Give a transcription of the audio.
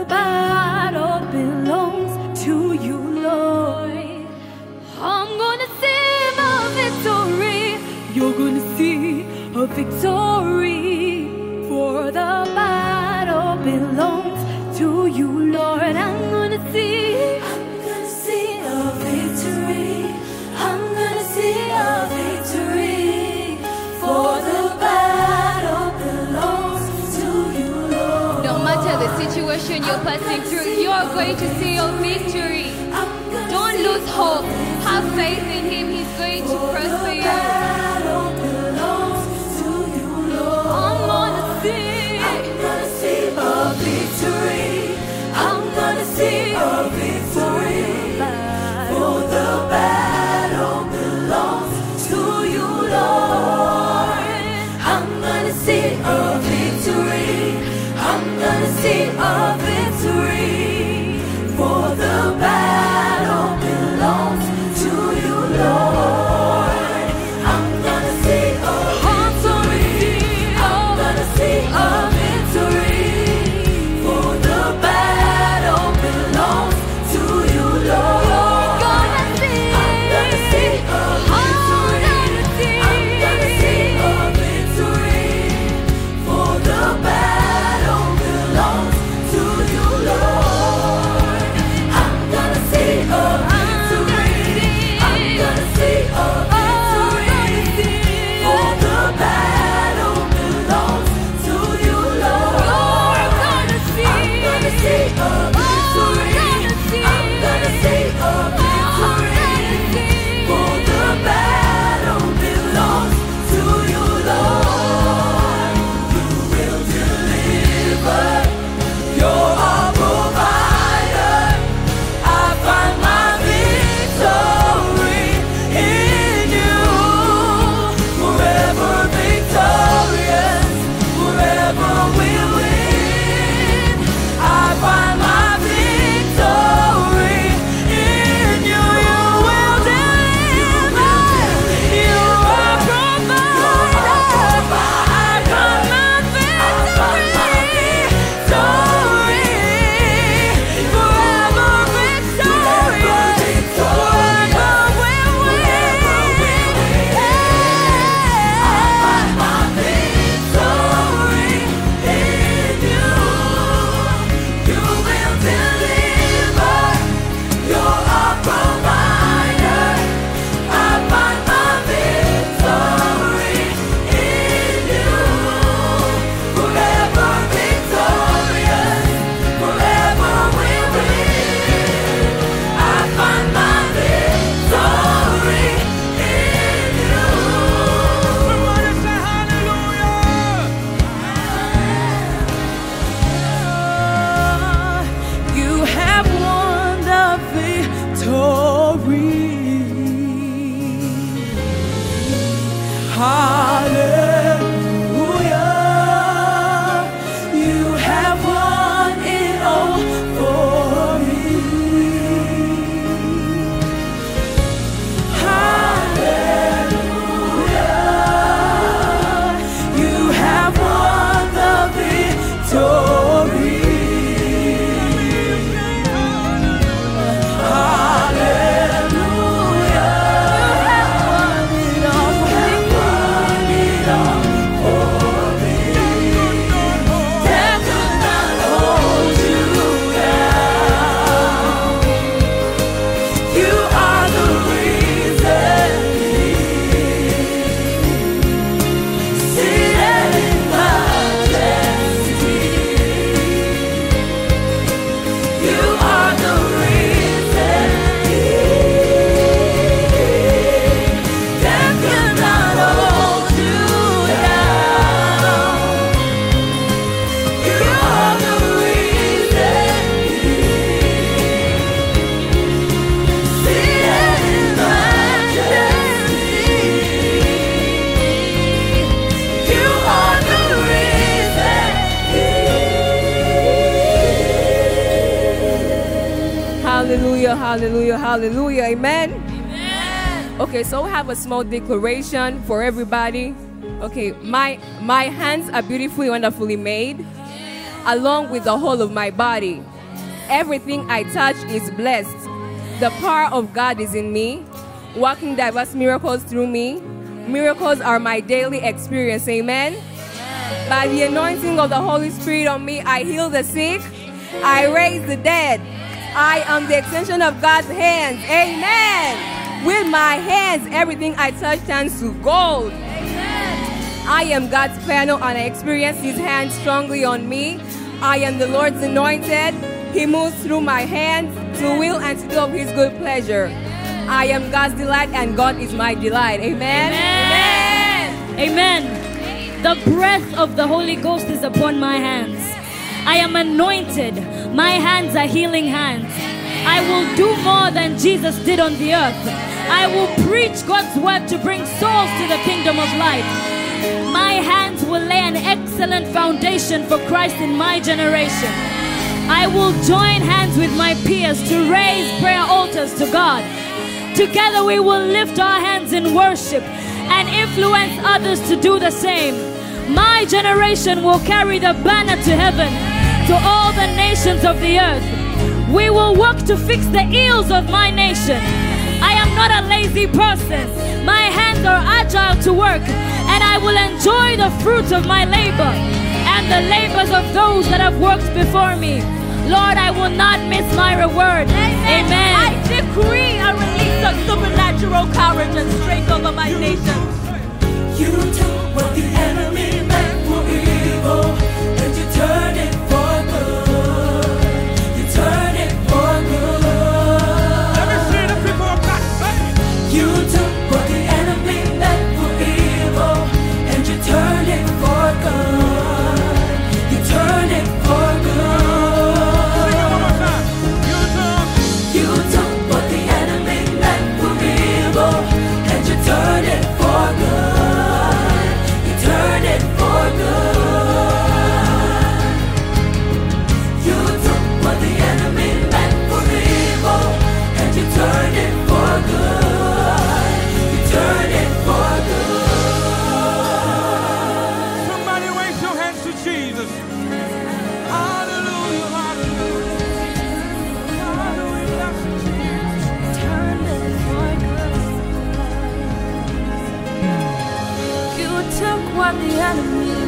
the battle belongs to you, Lord. I'm gonna sing a victory. You're gonna see a victory. For the battle belongs to you, Lord. I'm gonna see a victory. I'm gonna see a victory. For the battle belongs to you, Lord. No matter the situation you're passing through, you're going to see your victory. Don't lose hope. Have faith in Him. He's going to prosper you. Victory. I'm gonna see a victory. For the battle belongs to you, Lord. I'm gonna see a victory. I'm gonna see a victory. For the battle belongs to you, Lord. I'm gonna see a victory. I'm gonna see a victory. Hallelujah, hallelujah, hallelujah. Amen. Amen. Okay, so we have a small declaration for everybody. Okay, my hands are beautifully, wonderfully made. along with the whole of my body. Everything I touch is blessed. The power of God is in me, working diverse miracles through me. Miracles are my daily experience. Amen. By the anointing of the Holy Spirit on me, I heal the sick. I raise the dead. I am the extension of God's hands. Amen. With my hands, everything I touch turns to gold. Amen. I am God's panel and I experience His hand strongly on me. I am the Lord's anointed. He moves through my hands to will and to do of His good pleasure. I am God's delight and God is my delight. Amen. Amen. Amen. The breath of the Holy Ghost is upon my hands. I am anointed. My hands are healing hands. I will do more than Jesus did on the earth. I will preach God's word to bring souls to the kingdom of light. My hands will lay an excellent foundation for Christ in my generation. I will join hands with my peers to raise prayer altars to God. Together we will lift our hands in worship and influence others to do the same. My generation will carry the banner to heaven, to all the nations of the earth. We will work to fix the ills of my nation. I am not a lazy person. My hands are agile to work, and I will enjoy the fruits of my labor and the labors of those that have worked before me. Lord, I will not miss my reward. Amen. I decree a release of supernatural courage and strength over my nation. You took what the enemy meant for evil, and you turned it for good. You turned it for good. Let me see the people of God say. You took what the enemy meant for evil, and you turned it for good. You turned it for good. Sing it one more time. You took what the enemy meant for evil, and you turned it for good. You turned it for good. You took what the enemy meant for evil, and you turned it for good. You turned it for good. Somebody raise your hands to Jesus. Hallelujah, hallelujah. Hallelujah, bless you, Jesus. Turned it for good. You took what the enemy